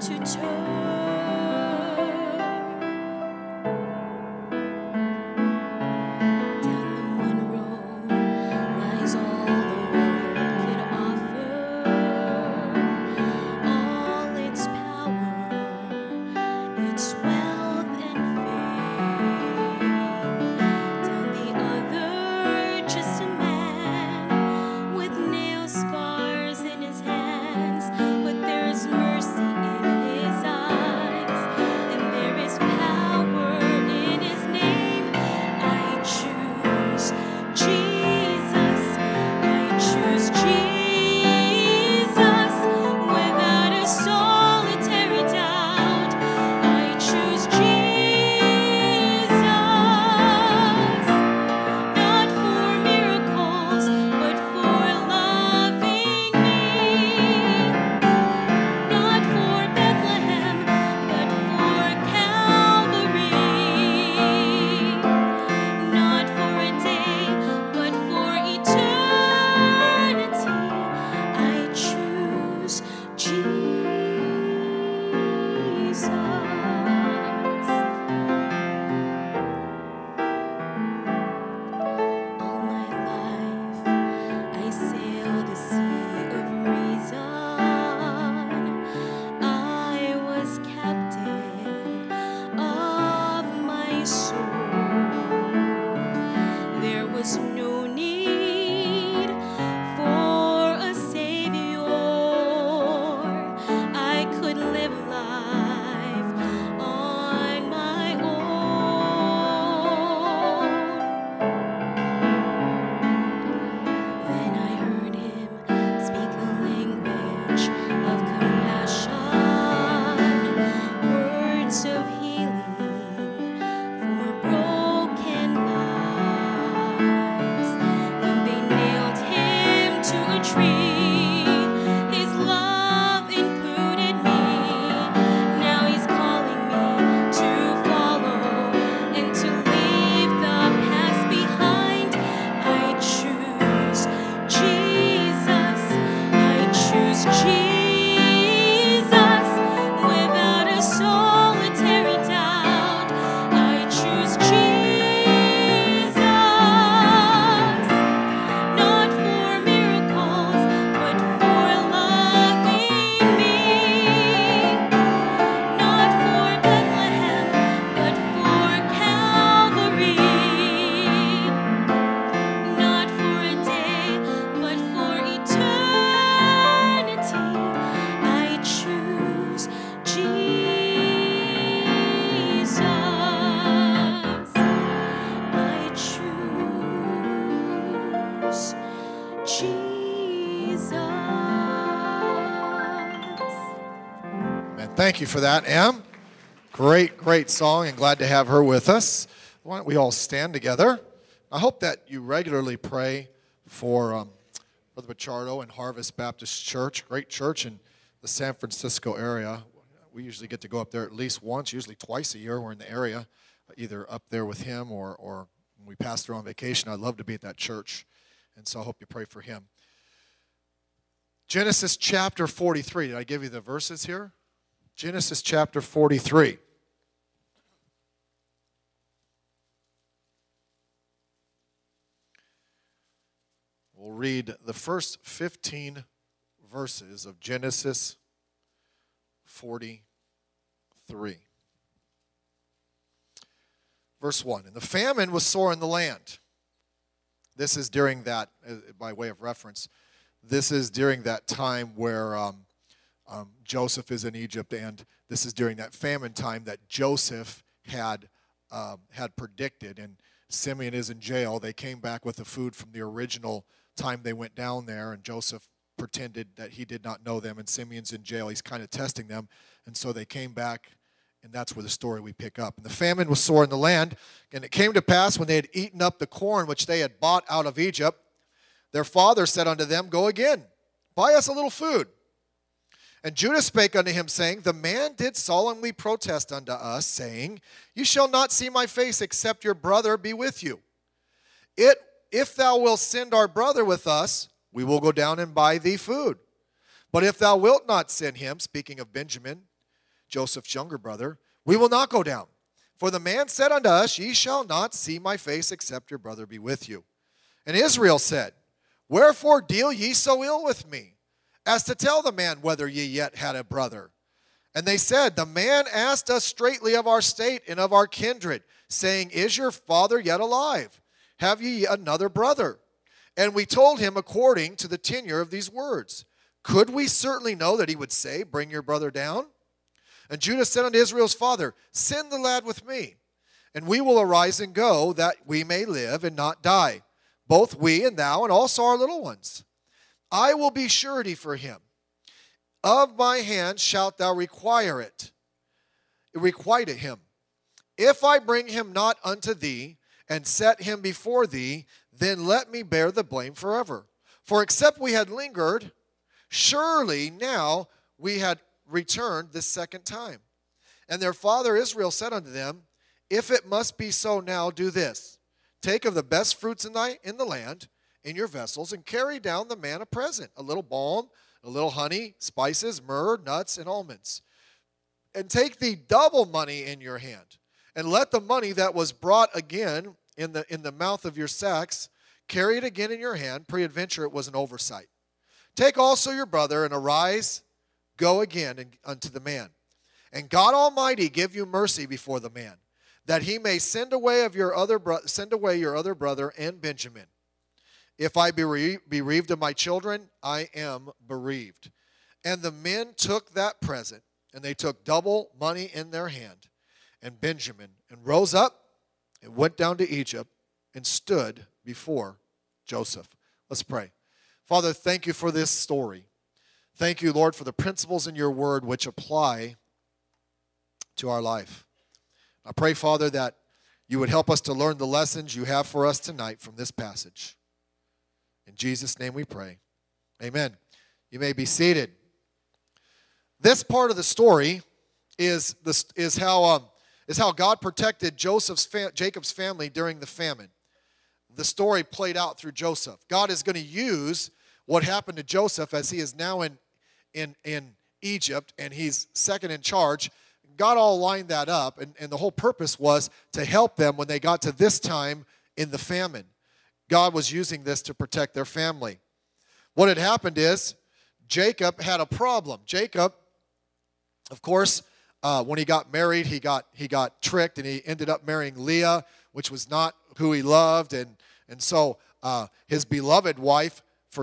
to turn. Down the one road lies all the world could offer, all its power, its wealth and fame. Down the other, just a man with nail scars in his hands, but there's mercy in his eyes, and there is power in his name. I choose Jesus. I choose Jesus without a solitary doubt. I choose Jesus, not for miracles, but for loving me. Not for Bethlehem, but for Calvary. Not for a day, but for eternity. I choose Jesus. All my life I sailed a sea of reason. I was captain of my soul. There was no need for a savior. I could live life on my own. Then I heard him speak the language of compassion, words of healing for broken lives. When they nailed him to a tree, his love included me. Now he's calling me to follow and to leave the past behind. I choose Jesus. I choose Jesus without a solitary doubt. I choose Jesus, not for miracles, but for loving me. Not for Bethlehem, but for Calvary. Not for a day, but for eternity. I choose Jesus. I choose Jesus. Man, thank you for that, Em. Great song, and glad to have her with us. Why don't we all stand together? I hope that you regularly pray for Brother Pichardo and Harvest Baptist Church, great church in the San Francisco area. We usually get to go up there at least once, usually twice a year. We're in the area, either up there with him or when we pass through on vacation. I'd love to be at that church, and so I hope you pray for him. Genesis chapter 43. Did I give you the verses here? Genesis chapter 43. We'll read the first 15 verses of Genesis 43. Verse 1. And the famine was sore in the land. This is during that, by way of reference, this is during that time where Joseph is in Egypt, and this is during that famine time that Joseph had predicted. And Simeon is in jail. They came back with the food from the original time they went down there, and Joseph pretended that he did not know them, and Simeon's in jail. He's kind of testing them, and so they came back, and that's where the story we pick up. And the famine was sore in the land, and it came to pass when they had eaten up the corn which they had bought out of Egypt, their father said unto them, Go again, buy us a little food. And Judah spake unto him, saying, The man did solemnly protest unto us, saying, You shall not see my face, except your brother be with you. If thou wilt send our brother with us, we will go down and buy thee food. But if thou wilt not send him, speaking of Benjamin, Joseph's younger brother, "We will not go down. For the man said unto us, Ye shall not see my face, except your brother be with you. And Israel said, Wherefore deal ye so ill with me, as to tell the man whether ye yet had a brother? And they said, The man asked us straitly of our state and of our kindred, saying, Is your father yet alive? Have ye another brother? And we told him according to the tenure of these words. Could we certainly know that he would say, Bring your brother down? And Judah said unto Israel's father, Send the lad with me, and we will arise and go, that we may live and not die, both we and thou, and also our little ones. I will be surety for him. Of my hand shalt thou requite him. If I bring him not unto thee, and set him before thee, then let me bear the blame forever. For except we had lingered, surely now we had returned this second time. And their father Israel said unto them, If it must be so now, do this. Take of the best fruits in the land, in your vessels, and carry down the man a present, a little balm, a little honey, spices, myrrh, nuts, and almonds. And take thee double money in your hand, and let the money that was brought again in the mouth of your sacks, carry it again in your hand, peradventure it was an oversight. Take also your brother, and arise, go again unto the man. And God Almighty give you mercy before the man, that he may send away your other brother and Benjamin. If I be bereaved of my children, I am bereaved. And the men took that present, and they took double money in their hand, and Benjamin, and rose up, and went down to Egypt, and stood before Joseph. Let's pray. Father, thank you for this story. Thank you, Lord, for the principles in your word which apply to our life. I pray, Father, that you would help us to learn the lessons you have for us tonight from this passage. In Jesus' name we pray. Amen. You may be seated. This part of the story is how God protected Jacob's family during the famine. The story played out through Joseph. God is going to use what happened to Joseph as he is now in Egypt and he's second in charge. God all lined that up, and the whole purpose was to help them when they got to this time in the famine. God was using this to protect their family. What had happened is Jacob had a problem. Jacob, of course, when he got married, he got tricked, and he ended up marrying Leah, which was not who he loved, and so his beloved wife,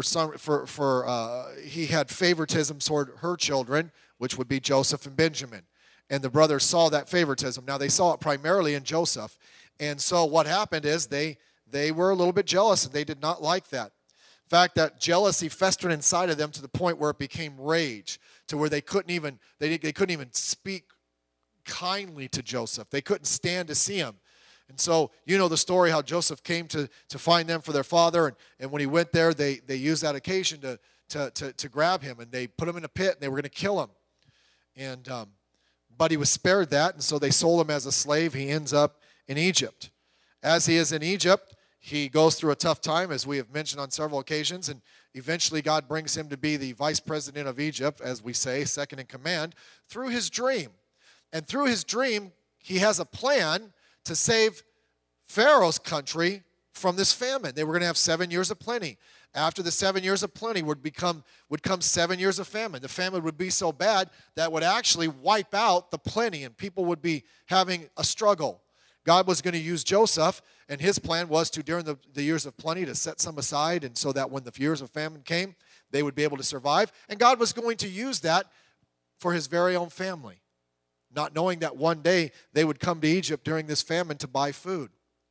he had favoritism toward her children, which would be Joseph and Benjamin. And the brothers saw that favoritism. Now, they saw it primarily in Joseph. And so what happened is they were a little bit jealous, and they did not like that. In fact, that jealousy festered inside of them to the point where it became rage, to where they couldn't even speak kindly to Joseph. They couldn't stand to see him. And so, you know the story how Joseph came to find them for their father, and when he went there, they used that occasion to grab him, and they put him in a pit, and they were going to kill him. And but he was spared that, and so they sold him as a slave. He ends up in Egypt. As he is in Egypt, he goes through a tough time, as we have mentioned on several occasions, and eventually God brings him to be the vice president of Egypt, as we say, second in command, through his dream. And through his dream, he has a plan to save Pharaoh's country from this famine. They were going to have 7 years of plenty. After the 7 years of plenty would come 7 years of famine. The famine would be so bad that would actually wipe out the plenty, and people would be having a struggle. God was going to use Joseph, and his plan was to, during the years of plenty, to set some aside, and so that when the years of famine came, they would be able to survive. And God was going to use that for his very own family, not knowing that one day they would come to Egypt during this famine to buy food.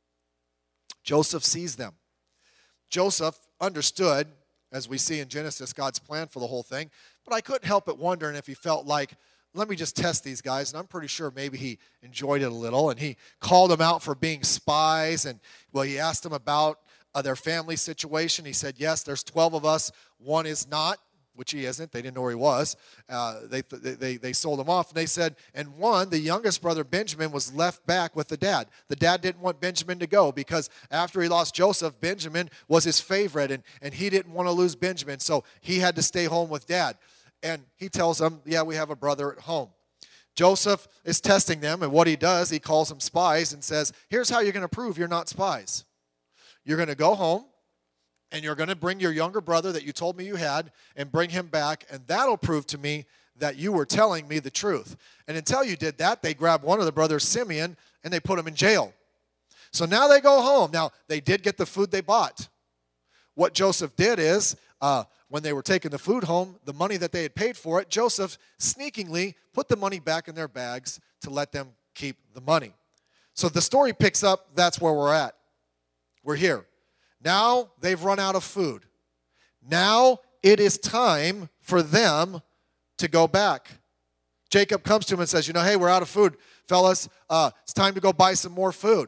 Joseph sees them. Joseph understood, as we see in Genesis, God's plan for the whole thing, but I couldn't help but wondering if he felt like, let me just test these guys, and I'm pretty sure maybe he enjoyed it a little, and he called them out for being spies, and, well, he asked them about their family situation. He said, yes, there's 12 of us, one is not, which he isn't. They didn't know where he was. They sold him off, and they said, and one, the youngest brother, Benjamin, was left back with the dad. The dad didn't want Benjamin to go because after he lost Joseph, Benjamin was his favorite, and he didn't want to lose Benjamin, so he had to stay home with dad. And he tells them, yeah, we have a brother at home. Joseph is testing them, and what he does, he calls them spies and says, here's how you're going to prove you're not spies. You're going to go home, and you're going to bring your younger brother that you told me you had and bring him back, and that'll prove to me that you were telling me the truth. And until you did that, they grabbed one of the brothers, Simeon, and they put him in jail. So now they go home. Now, they did get the food they bought. What Joseph did is, when they were taking the food home, the money that they had paid for it, Joseph sneakingly put the money back in their bags to let them keep the money. So the story picks up, that's where we're at. We're here. Now they've run out of food. Now it is time for them to go back. Jacob comes to him and says, hey, we're out of food, fellas. It's time to go buy some more food.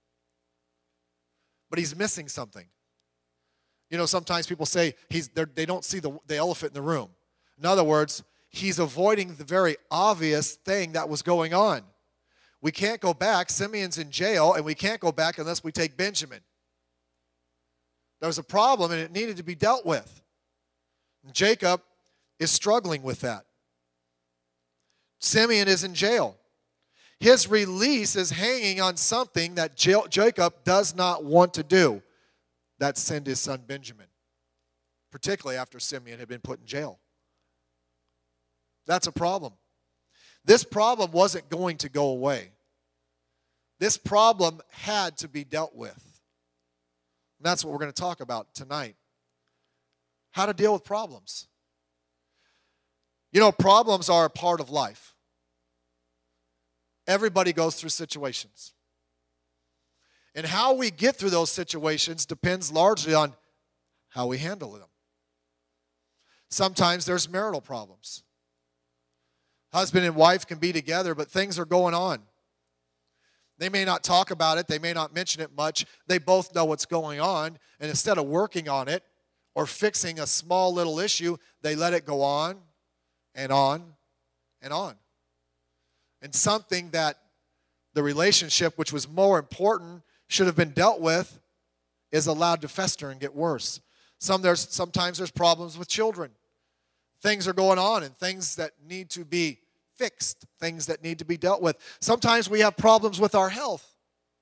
But he's missing something. Sometimes people say they don't see the elephant in the room. In other words, he's avoiding the very obvious thing that was going on. We can't go back. Simeon's in jail, and we can't go back unless we take Benjamin. There was a problem, and it needed to be dealt with. And Jacob is struggling with that. Simeon is in jail. His release is hanging on something that Jacob does not want to do. That's send his son Benjamin, particularly after Simeon had been put in jail. That's a problem. This problem wasn't going to go away. This problem had to be dealt with. And that's what we're going to talk about tonight. How to deal with problems. Problems are a part of life. Everybody goes through situations. And how we get through those situations depends largely on how we handle them. Sometimes there's marital problems. Husband and wife can be together, but things are going on. They may not talk about it. They may not mention it much. They both know what's going on. And instead of working on it or fixing a small little issue, they let it go on and on and on. And something that the relationship, which was more important, should have been dealt with, is allowed to fester and get worse. Sometimes there's problems with children. Things are going on and things that need to be fixed, things that need to be dealt with. Sometimes we have problems with our health.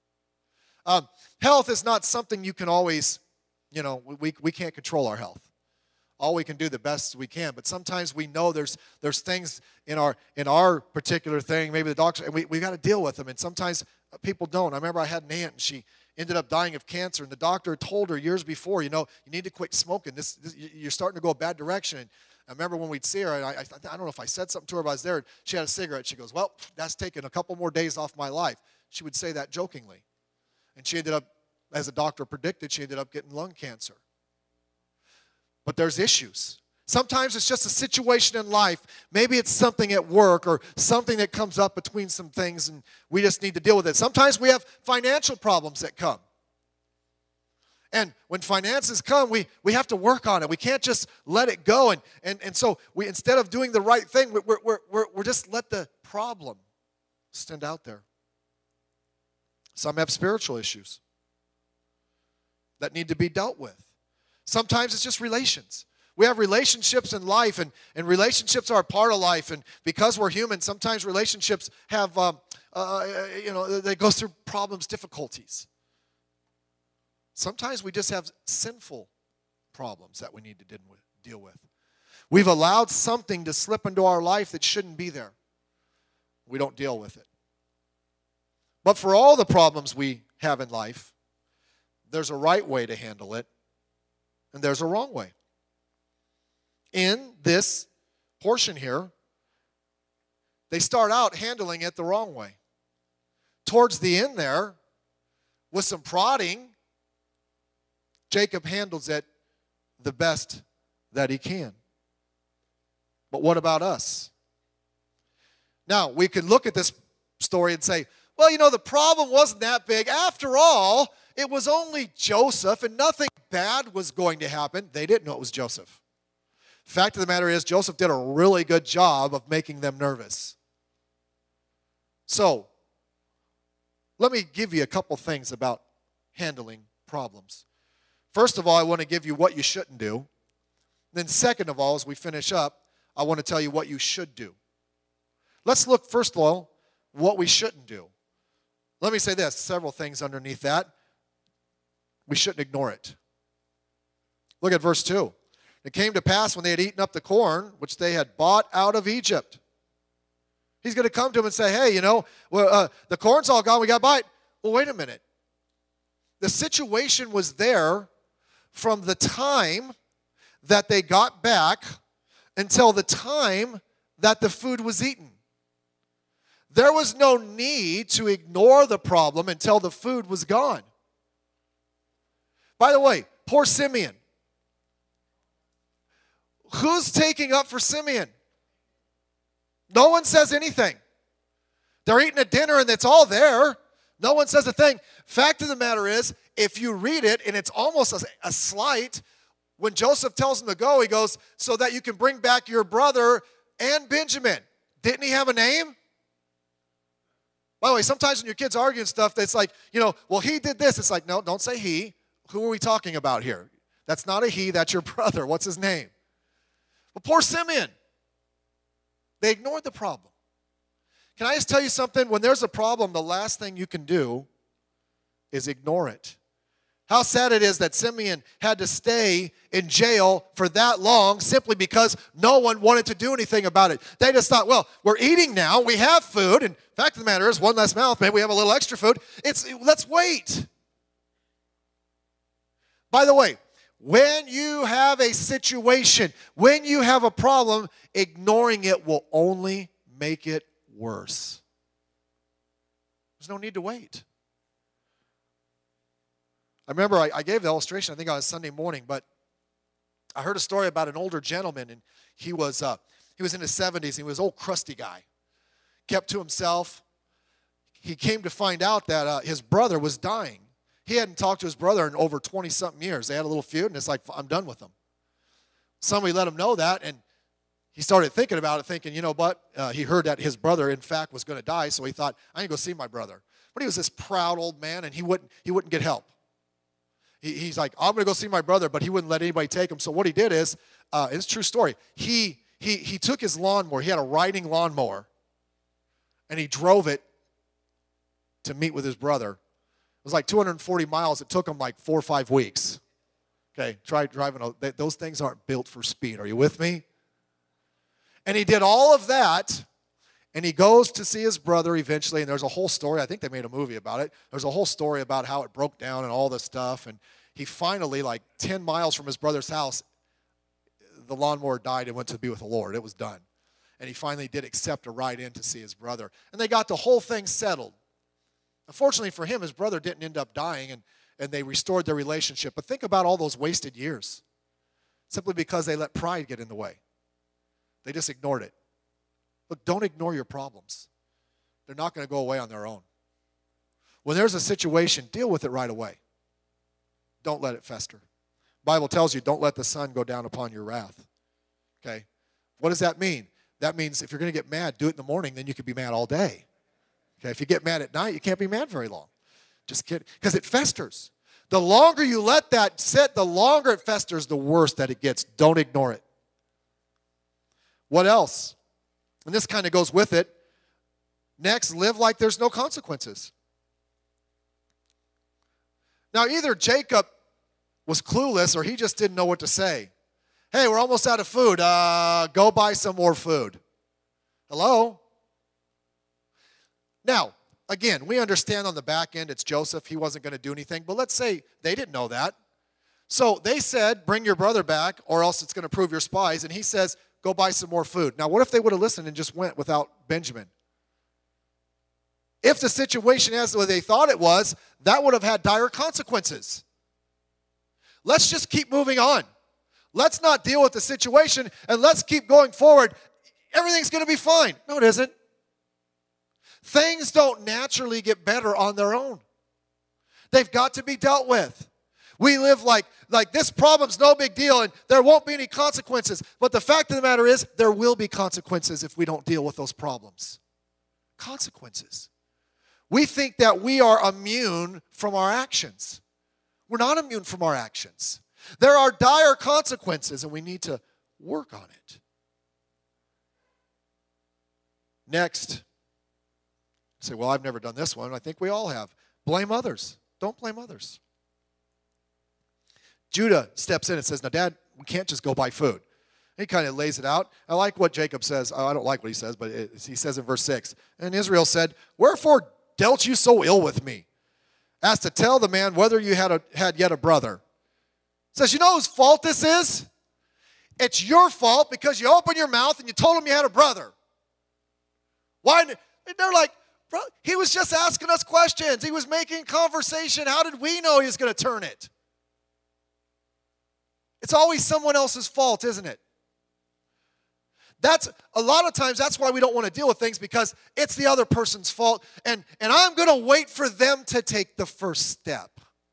Health is not something you can always, we can't control our health. All we can do the best we can, but sometimes we know there's things in our particular thing, maybe the doctor, and we got to deal with them, and sometimes people don't. I remember I had an aunt, and she ended up dying of cancer, and the doctor told her years before, you need to quit smoking. You're starting to go a bad direction. And I remember when we'd see her, and I don't know if I said something to her, but I was there, and she had a cigarette. She goes, well, that's taking a couple more days off my life. She would say that jokingly. And she ended up, as the doctor predicted, she ended up getting lung cancer. But there's issues. Sometimes it's just a situation in life. Maybe it's something at work or something that comes up between some things, and we just need to deal with it. Sometimes we have financial problems that come. And when finances come, we have to work on it. We can't just let it go. And so we, instead of doing the right thing, we're just let the problem stand out there. Some have spiritual issues that need to be dealt with. Sometimes it's just relations. We have relationships in life, and relationships are a part of life. And because we're human, sometimes relationships have, they go through problems, difficulties. Sometimes we just have sinful problems that we need to deal with. We've allowed something to slip into our life that shouldn't be there. We don't deal with it. But for all the problems we have in life, there's a right way to handle it, and there's a wrong way. In this portion here, they start out handling it the wrong way. Towards the end there, with some prodding, Jacob handles it the best that he can. But what about us? Now, we can look at this story and say, well, the problem wasn't that big. After all, it was only Joseph, and nothing bad was going to happen. They didn't know it was Joseph. Fact of the matter is, Joseph did a really good job of making them nervous. So, let me give you a couple things about handling problems. First of all, I want to give you what you shouldn't do. Then second of all, as we finish up, I want to tell you what you should do. Let's look, first of all, what we shouldn't do. Let me say this, several things underneath that. We shouldn't ignore it. Look at verse 2. It came to pass when they had eaten up the corn, which they had bought out of Egypt. He's going to come to him and say, hey, the corn's all gone, we got to buy it. Well, wait a minute. The situation was there from the time that they got back until the time that the food was eaten. There was no need to ignore the problem until the food was gone. By the way, poor Simeon. Who's taking up for Simeon? No one says anything. They're eating a dinner and it's all there. No one says a thing. Fact of the matter is, if you read it, and it's almost a slight, when Joseph tells him to go, he goes, so that you can bring back your brother and Benjamin. Didn't he have a name? By the way, sometimes when your kids argue and stuff, it's like, well, he did this. It's like, no, don't say he. Who are we talking about here? That's not a he, that's your brother. What's his name? Well, poor Simeon. They ignored the problem. Can I just tell you something? When there's a problem, the last thing you can do is ignore it. How sad it is that Simeon had to stay in jail for that long simply because no one wanted to do anything about it. They just thought, well, we're eating now, we have food, and fact of the matter is, one less mouth, maybe we have a little extra food. Let's wait. By the way, when you have a situation, when you have a problem, ignoring it will only make it worse. There's no need to wait. I remember I gave the illustration, I think on a Sunday morning, but I heard a story about an older gentleman, and he was in his 70s, and he was an old crusty guy. Kept to himself. He came to find out that his brother was dying. He hadn't talked to his brother in over 20-something years. They had a little feud, and it's like, I'm done with him. Somebody let him know that, and he started thinking about it, thinking, he heard that his brother, in fact, was going to die, so he thought, I need to go see my brother. But he was this proud old man, and he wouldn't get help. He's like, I'm going to go see my brother, but he wouldn't let anybody take him. So what he did is, it's a true story, he took his lawnmower, he had a riding lawnmower, and he drove it to meet with his brother. It was like 240 miles. It took him like 4 or 5 weeks. Okay, try driving. Those things aren't built for speed. Are you with me? And he did all of that, and he goes to see his brother eventually, and there's a whole story. I think they made a movie about it. There's a whole story about how it broke down and all this stuff, and he finally, like 10 miles from his brother's house, the lawnmower died and went to be with the Lord. It was done. And he finally did accept a ride in to see his brother. And they got the whole thing settled. Unfortunately for him, his brother didn't end up dying, and they restored their relationship. But think about all those wasted years, simply because they let pride get in the way. They just ignored it. Look, don't ignore your problems. They're not going to go away on their own. When there's a situation, deal with it right away. Don't let it fester. The Bible tells you, don't let the sun go down upon your wrath. Okay? What does that mean? That means if you're going to get mad, do it in the morning, then you can be mad all day. Okay? If you get mad at night, you can't be mad very long. Just kidding. Because it festers. The longer you let that sit, the longer it festers, the worse that it gets. Don't ignore it. What else? And this kind of goes with it. Next, live like there's no consequences. Now, either Jacob was clueless or he just didn't know what to say. Hey, we're almost out of food. Go buy some more food. Hello? Now, again, we understand on the back end it's Joseph. He wasn't going to do anything. But let's say they didn't know that. So they said, bring your brother back or else it's going to prove your spies. And he says, go buy some more food. Now, what if they would have listened and just went without Benjamin? If the situation as what they thought it was, that would have had dire consequences. Let's just keep moving on. Let's not deal with the situation, and let's keep going forward. Everything's going to be fine. No, it isn't. Things don't naturally get better on their own. They've got to be dealt with. We live like this problem's no big deal and there won't be any consequences. But the fact of the matter is there will be consequences if we don't deal with those problems. Consequences. We think that we are immune from our actions. We're not immune from our actions. There are dire consequences and we need to work on it. Next, say, well, I've never done this one. I think we all have. Blame others. Don't blame others. Judah steps in and says, now, Dad, we can't just go buy food. He kind of lays it out. I like what Jacob says. I don't like what he says, but he says in verse 6, and Israel said, wherefore dealt you so ill with me, as to tell the man whether you had yet a brother? Says, you know whose fault this is? It's your fault because you opened your mouth and you told him you had a brother. Why? They're like, bro, he was just asking us questions. He was making conversation. How did we know he was going to turn it? It's always someone else's fault, isn't it? That's a lot of times that's why we don't want to deal with things, because it's the other person's fault, and I'm going to wait for them to take the first step.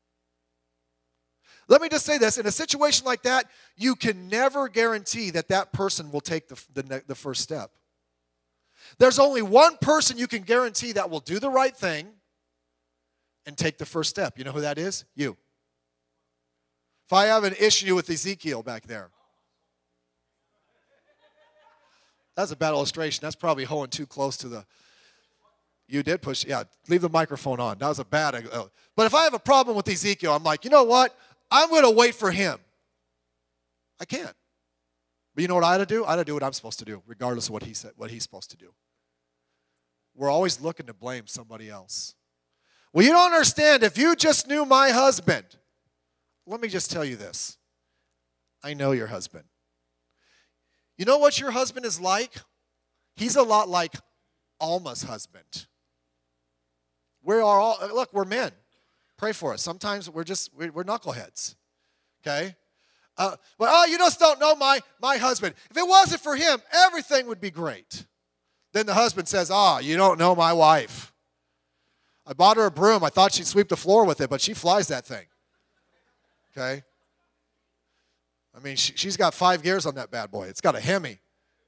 Let me just say this, in a situation like that, you can never guarantee that that person will take the first step. There's only one person you can guarantee that will do the right thing and take the first step. You know who that is? You. If I have an issue with Ezekiel back there, that's a bad illustration. That's probably hoeing too close to the... You did push... Yeah, leave the microphone on. That was a bad... But if I have a problem with Ezekiel, I'm like, you know what? I'm going to wait for him. I can't. But you know what I ought to do? I ought to do what I'm supposed to do, regardless of what he said, what he's supposed to do. We're always looking to blame somebody else. Well, you don't understand. If you just knew my husband... Let me just tell you this. I know your husband. You know what your husband is like? He's a lot like Alma's husband. We're men. Pray for us. Sometimes we're knuckleheads. Okay? You just don't know my husband. If it wasn't for him, everything would be great. Then the husband says, you don't know my wife. I bought her a broom. I thought she'd sweep the floor with it, but she flies that thing. Okay? I mean, she's got 5 gears on that bad boy. It's got a Hemi.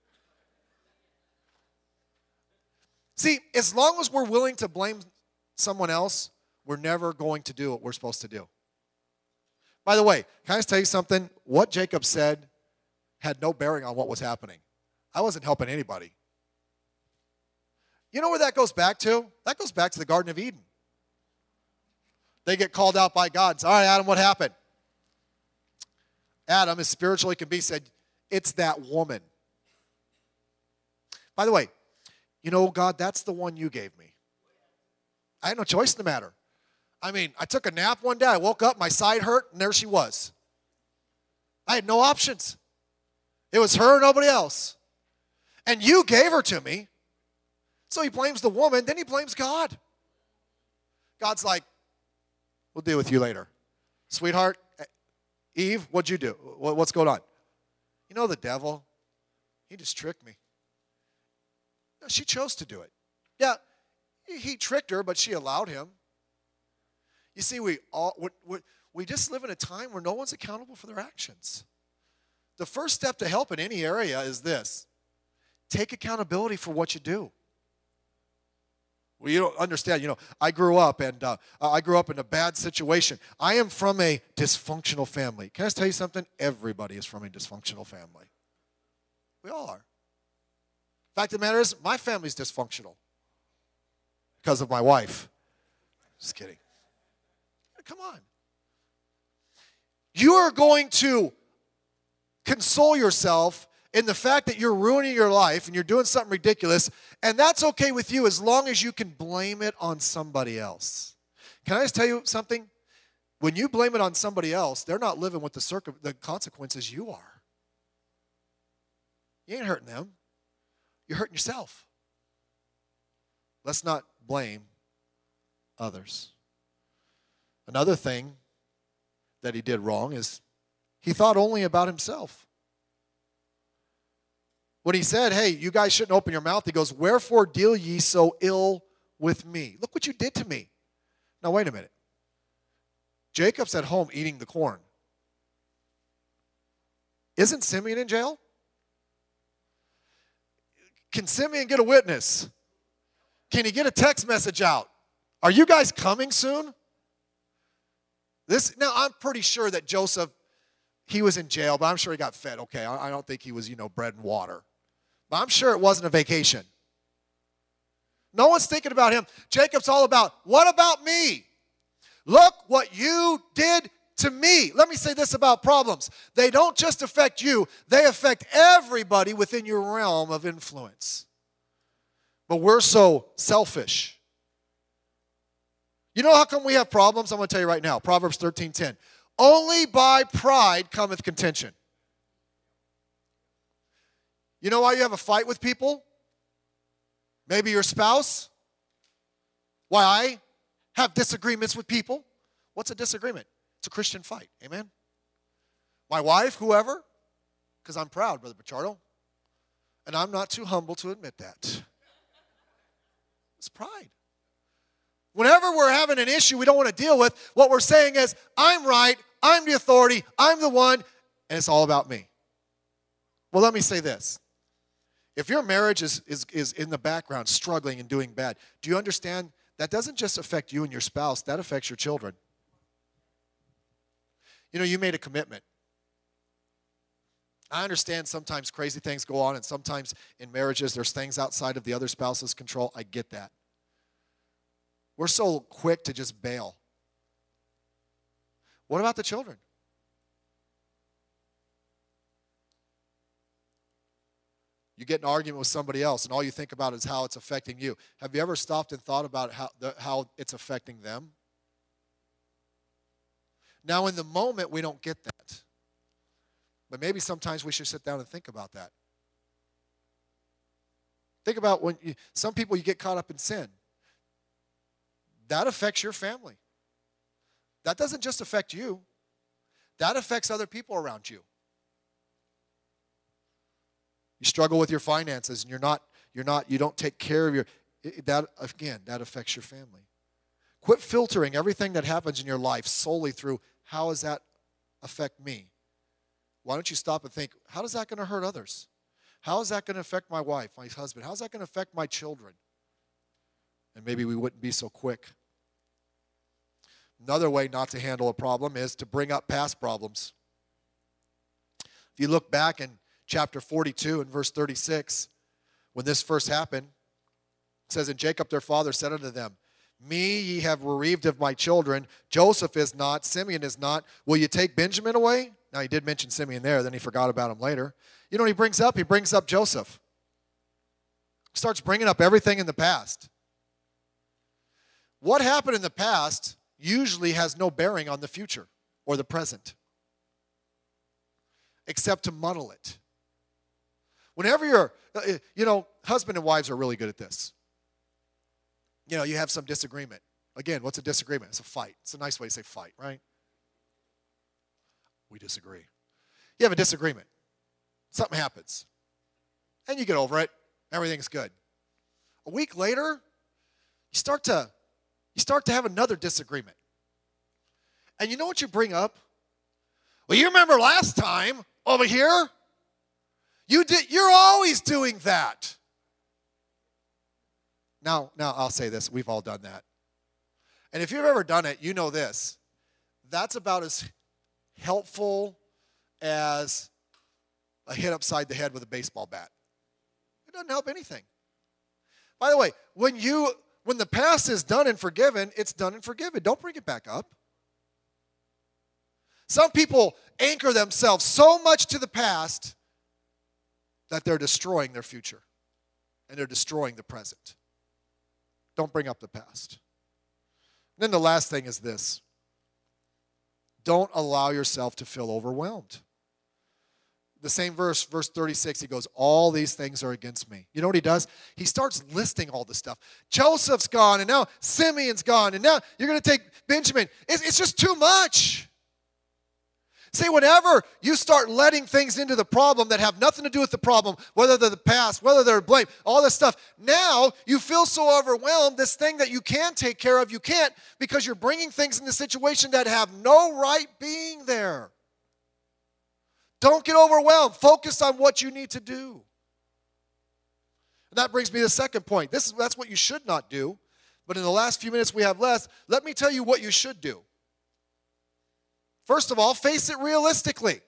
See, as long as we're willing to blame someone else, we're never going to do what we're supposed to do. By the way, can I just tell you something? What Jacob said had no bearing on what was happening. I wasn't helping anybody. You know where that goes back to? That goes back to the Garden of Eden. They get called out by God and say, all right, Adam, what happened? Adam, as spiritual as he can be, said, it's that woman. By the way, you know, God, that's the one you gave me. I had no choice in the matter. I mean, I took a nap one day. I woke up, my side hurt, and there she was. I had no options. It was her, nobody else. And you gave her to me. So he blames the woman, then he blames God. God's like, we'll deal with you later. Sweetheart, Eve, what'd you do? What's going on? You know the devil, he just tricked me. No, she chose to do it. Yeah, he tricked her, but she allowed him. You see, we just live in a time where no one's accountable for their actions. The first step to help in any area is this. Take accountability for what you do. Well, you don't understand. You know, I grew up in a bad situation. I am from a dysfunctional family. Can I just tell you something? Everybody is from a dysfunctional family. We all are. Fact of the matter is, my family's dysfunctional because of my wife. Just kidding. Come on. You are going to console yourself in the fact that you're ruining your life and you're doing something ridiculous, and that's okay with you as long as you can blame it on somebody else. Can I just tell you something? When you blame it on somebody else, they're not living with the consequences you are. You ain't hurting them. You're hurting yourself. Let's not blame others. Another thing that he did wrong is he thought only about himself. When he said, hey, you guys shouldn't open your mouth, he goes, wherefore deal ye so ill with me? Look what you did to me. Now, wait a minute. Jacob's at home eating the corn. Isn't Simeon in jail? Can Simeon get a witness? Can he get a text message out? Are you guys coming soon? Now, I'm pretty sure that Joseph, he was in jail, but I'm sure he got fed. Okay, I don't think he was, bread and water. But I'm sure it wasn't a vacation. No one's thinking about him. Jacob's all about, what about me? Look what you did to me. Let me say this about problems. They don't just affect you, they affect everybody within your realm of influence. But we're so selfish. You know how come we have problems? I'm going to tell you right now. Proverbs 13:10. Only by pride cometh contention. You know why you have a fight with people? Maybe your spouse. Why I have disagreements with people. What's a disagreement? It's a Christian fight. Amen? My wife, whoever, because I'm proud, Brother Pichardo. And I'm not too humble to admit that. It's pride. Whenever we're having an issue we don't want to deal with, what we're saying is, I'm right, I'm the authority, I'm the one, and it's all about me. Well, let me say this. If your marriage is in the background, struggling and doing bad, do you understand that doesn't just affect you and your spouse, that affects your children. You know, you made a commitment. I understand sometimes crazy things go on, and sometimes in marriages there's things outside of the other spouse's control. I get that. We're so quick to just bail. What about the children? You get in an argument with somebody else, and all you think about is how it's affecting you. Have you ever stopped and thought about how it's affecting them? Now, in the moment, we don't get that. But maybe sometimes we should sit down and think about that. Think about when some people, you get caught up in sin. That affects your family. That doesn't just affect you. That affects other people around you. You struggle with your finances and you don't take care of that affects your family. Quit filtering everything that happens in your life solely through how does that affect me? Why don't you stop and think, how is that going to hurt others? How is that going to affect my wife, my husband? How is that going to affect my children? And maybe we wouldn't be so quick. Another way not to handle a problem is to bring up past problems. If you look back in chapter 42 and verse 36, when this first happened, it says, and Jacob their father said unto them, me ye have bereaved of my children. Joseph is not, Simeon is not. Will you take Benjamin away? Now, he did mention Simeon there, then he forgot about him later. You know what he brings up? He brings up Joseph. He starts bringing up everything in the past. What happened in the past usually has no bearing on the future or the present, except to muddle it. Whenever you're, husband and wives are really good at this. You have some disagreement. Again, what's a disagreement? It's a fight. It's a nice way to say fight, right? We disagree. You have a disagreement. Something happens. And you get over it. Everything's good. A week later, you start to have another disagreement. And you know what you bring up? Well, you remember last time over here? You're always doing that. Now I'll say this. We've all done that. And if you've ever done it, you know this. That's about as helpful as a hit upside the head with a baseball bat. It doesn't help anything. By the way, when the past is done and forgiven, it's done and forgiven. Don't bring it back up. Some people anchor themselves so much to the past that they're destroying their future and they're destroying the present. Don't bring up the past. And then the last thing is this. Don't allow yourself to feel overwhelmed. The same verse 36, he goes, all these things are against me. You know what he does? He starts listing all this stuff. Joseph's gone, and now Simeon's gone, and now you're going to take Benjamin. It's just too much. See, whenever you start letting things into the problem that have nothing to do with the problem, whether they're the past, whether they're blame, all this stuff, now you feel so overwhelmed, this thing that you can take care of, you can't because you're bringing things into the situation that have no right being there. Don't get overwhelmed. Focus on what you need to do. And that brings me to the second point. That's what you should not do. But in the last few minutes we have left, let me tell you what you should do. First of all, face it realistically.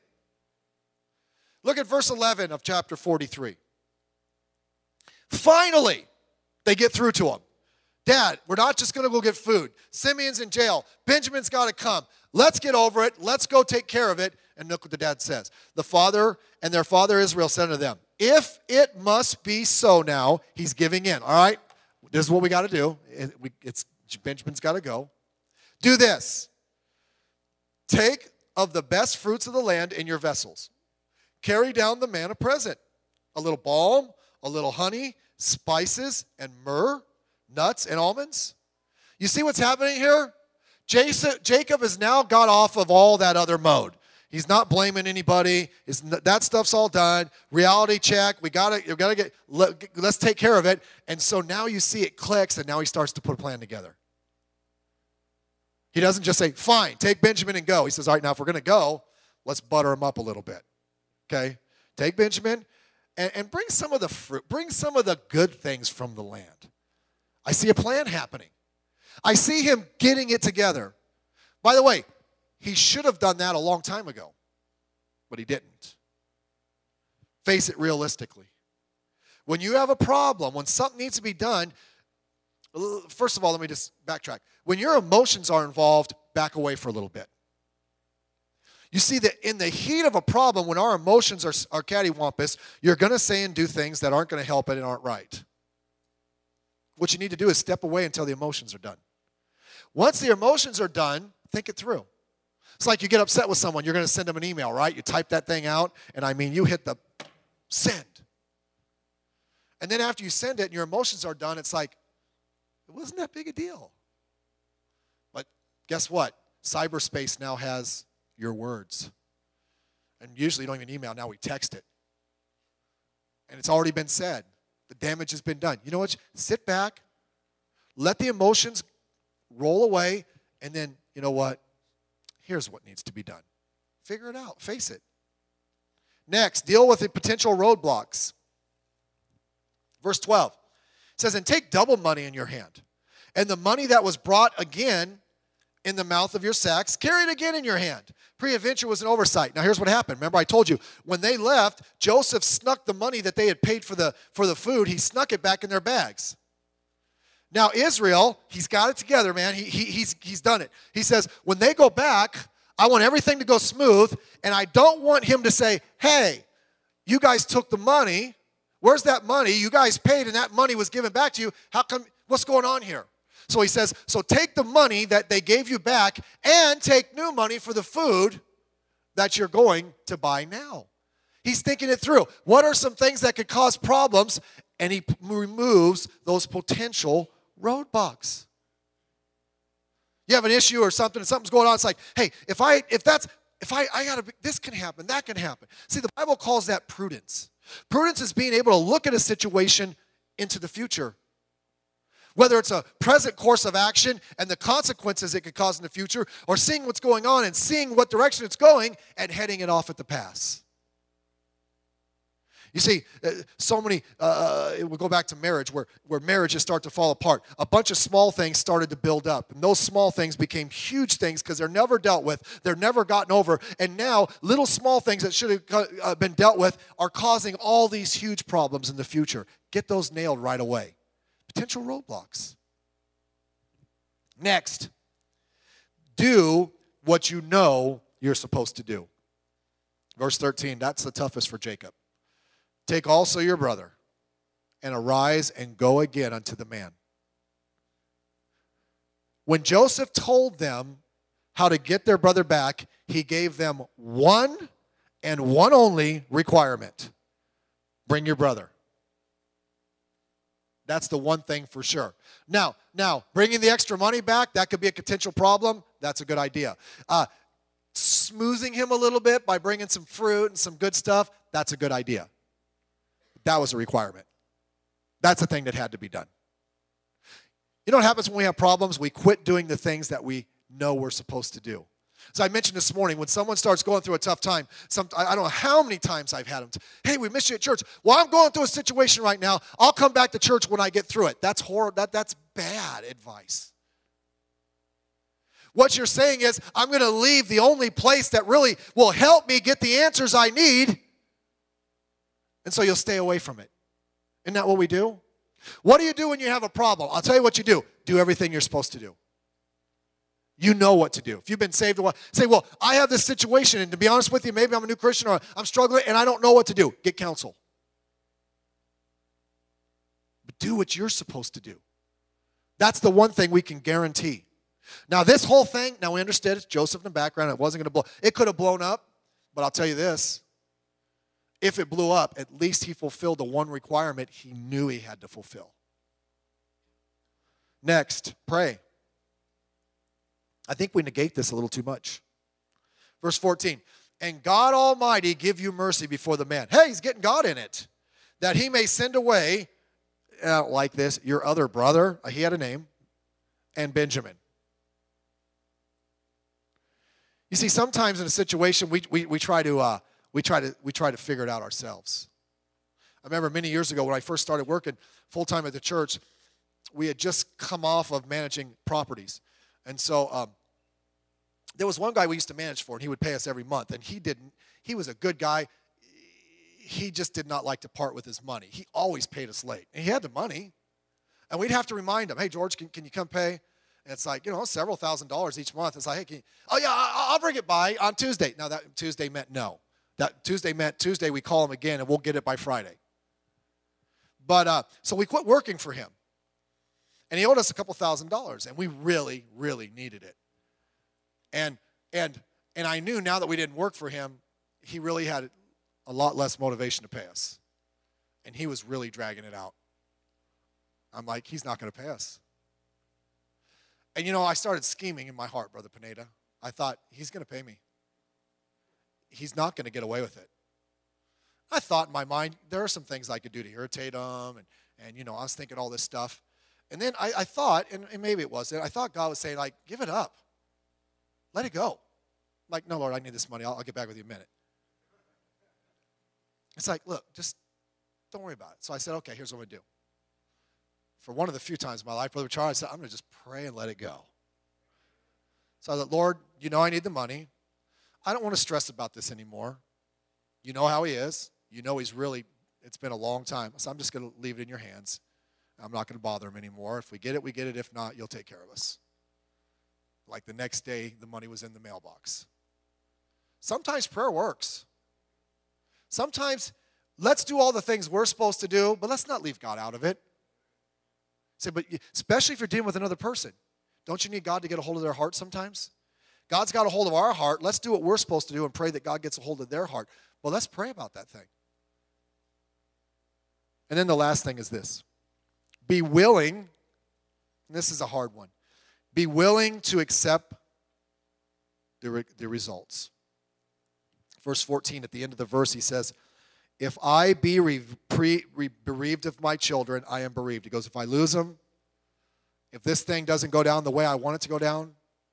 Look at verse 11 of chapter 43. Finally, They get through to him. Dad, we're not just going to go get food. Simeon's in jail. Benjamin's got to come. Let's get over it. Let's go take care of it. And look what the dad says. The father and their father Israel said to them, if it must be so now, he's giving in. All right, this is what we got to do. Benjamin's got to go. Do this. Take of the best fruits of the land in your vessels. Carry down the man a present. A little balm, a little honey, spices, and myrrh, nuts, and almonds. You see what's happening here? Jacob has now got off of all that other mode. He's not blaming anybody. That stuff's all done. Reality check. Let's take care of it. And so now you see it clicks, and now he starts to put a plan together. He doesn't just say, fine, take Benjamin and go. He says, all right, now if we're going to go, let's butter him up a little bit. Okay? Take Benjamin and bring some of the fruit. Bring some of the good things from the land. I see a plan happening. I see him getting it together. By the way, he should have done that a long time ago, but he didn't. Face it realistically. When you have a problem, when something needs to be done, first of all, let me just backtrack. When your emotions are involved, back away for a little bit. You see that in the heat of a problem, when our emotions are cattywampus, you're going to say and do things that aren't going to help it and aren't right. What you need to do is step away until the emotions are done. Once the emotions are done, think it through. It's like you get upset with someone. You're going to send them an email, right? You type that thing out, and you hit the send. And then after you send it and your emotions are done, it's like, it wasn't that big a deal. But guess what? Cyberspace now has your words. And usually you don't even email. Now we text it. And it's already been said. The damage has been done. You know what? Sit back. Let the emotions roll away. And then, you know what? Here's what needs to be done. Figure it out. Face it. Next, deal with the potential roadblocks. Verse 12. It says, and take double money in your hand, and the money that was brought again in the mouth of your sacks, carry it again in your hand. Peradventure was an oversight. Now here's what happened. Remember I told you, when they left, Joseph snuck the money that they had paid for the food. He snuck it back in their bags. Now Israel, he's got it together, man. He's done it. He says, when they go back, I want everything to go smooth, and I don't want him to say, hey, you guys took the money. Where's that money? You guys paid, and that money was given back to you. How come? What's going on here? So he says, so take the money that they gave you back and take new money for the food that you're going to buy now. He's thinking it through. What are some things that could cause problems? And he removes those potential roadblocks. You have an issue or something, and something's going on. It's like, hey, this can happen, that can happen. See, the Bible calls that prudence. Prudence is being able to look at a situation into the future. Whether it's a present course of action and the consequences it could cause in the future, or seeing what's going on and seeing what direction it's going and heading it off at the pass. You see, so many, we'll go back to marriage, where marriages start to fall apart. A bunch of small things started to build up. And those small things became huge things because they're never dealt with. They're never gotten over. And now, little small things that should have been dealt with are causing all these huge problems in the future. Get those nailed right away. Potential roadblocks. Next, do what you know you're supposed to do. Verse 13, that's the toughest for Jacob. Take also your brother, and arise and go again unto the man. When Joseph told them how to get their brother back, he gave them one and one only requirement. Bring your brother. That's the one thing for sure. Now, bringing the extra money back, that could be a potential problem. That's a good idea. Smoothing him a little bit by bringing some fruit and some good stuff, that's a good idea. That was a requirement. That's the thing that had to be done. You know what happens when we have problems? We quit doing the things that we know we're supposed to do. So I mentioned this morning, when someone starts going through a tough time, I don't know how many times I've had them. Hey, we missed you at church. Well, I'm going through a situation right now. I'll come back to church when I get through it. That's horrible. That's bad advice. What you're saying is, I'm going to leave the only place that really will help me get the answers I need, and so you'll stay away from it. Isn't that what we do? What do you do when you have a problem? I'll tell you what you do. Do everything you're supposed to do. You know what to do. If you've been saved a while, say, well, I have this situation, and to be honest with you, maybe I'm a new Christian or I'm struggling and I don't know what to do. Get counsel. But do what you're supposed to do. That's the one thing we can guarantee. Now, this whole thing, now we understood it's Joseph in the background. It wasn't going to blow. It could have blown up, but I'll tell you this. If it blew up, at least he fulfilled the one requirement he knew he had to fulfill. Next, pray. I think we negate this a little too much. Verse 14, and God Almighty give you mercy before the man. Hey, he's getting God in it. That he may send away, like this, your other brother, he had a name, and Benjamin. You see, sometimes in a situation we try to figure it out ourselves. I remember many years ago when I first started working full-time at the church, we had just come off of managing properties. And so there was one guy we used to manage for, and he would pay us every month. And he was a good guy. He just did not like to part with his money. He always paid us late. And he had the money. And we'd have to remind him, hey, George, can you come pay? And it's like, several $1,000s each month. It's like, hey, I'll bring it by on Tuesday. Now, that Tuesday meant no. That Tuesday meant Tuesday we call him again, and we'll get it by Friday. But so we quit working for him. And he owed us a couple $1,000s, and we really, really needed it. And I knew now that we didn't work for him, he really had a lot less motivation to pay us. And he was really dragging it out. I'm like, he's not going to pay us. And I started scheming in my heart, Brother Pineda. I thought, he's going to pay me. He's not going to get away with it. I thought in my mind, there are some things I could do to irritate him, and I was thinking all this stuff. And then I thought, and maybe it wasn't, I thought God was saying, like, give it up. Let it go. I'm like, no, Lord, I need this money. I'll get back with you in a minute. It's like, look, just don't worry about it. So I said, okay, here's what I'm going to do. For one of the few times in my life, Brother Charles, I said, I'm going to just pray and let it go. So I thought, Lord, I need the money. I don't want to stress about this anymore. You know how he is. It's been a long time. So I'm just going to leave it in your hands. I'm not going to bother him anymore. If we get it, we get it. If not, you'll take care of us. Like the next day, the money was in the mailbox. Sometimes prayer works. Sometimes let's do all the things we're supposed to do, but let's not leave God out of it. Say, but especially if you're dealing with another person, don't you need God to get a hold of their heart sometimes? God's got a hold of our heart. Let's do what we're supposed to do and pray that God gets a hold of their heart. Well, let's pray about that thing. And then the last thing is this. Be willing, and this is a hard one, be willing to accept the results. Verse 14, at the end of the verse, he says, if I be bereaved of my children, I am bereaved. He goes, if I lose them, if this thing doesn't go down the way I want it to go down,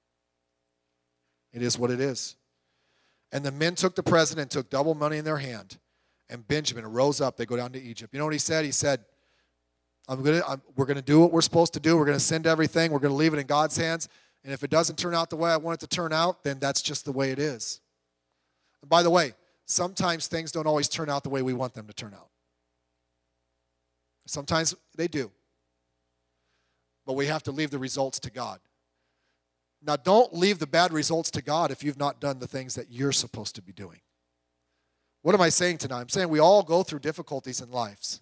it is what it is. And the men took the present and took double money in their hand. And Benjamin rose up. They go down to Egypt. You know what he said? He said, we're going to do what we're supposed to do. We're going to send everything. We're going to leave it in God's hands. And if it doesn't turn out the way I want it to turn out, then that's just the way it is. And by the way, sometimes things don't always turn out the way we want them to turn out. Sometimes they do. But we have to leave the results to God. Now, don't leave the bad results to God if you've not done the things that you're supposed to be doing. What am I saying tonight? I'm saying we all go through difficulties in life.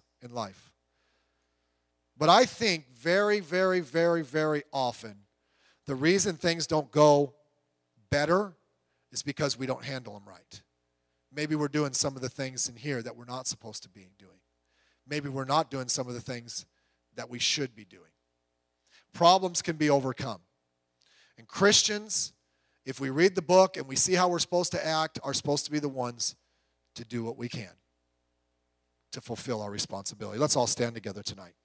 But I think very, very, very, very often the reason things don't go better is because we don't handle them right. Maybe we're doing some of the things in here that we're not supposed to be doing. Maybe we're not doing some of the things that we should be doing. Problems can be overcome. And Christians, if we read the book and we see how we're supposed to act, are supposed to be the ones to do what we can to fulfill our responsibility. Let's all stand together tonight.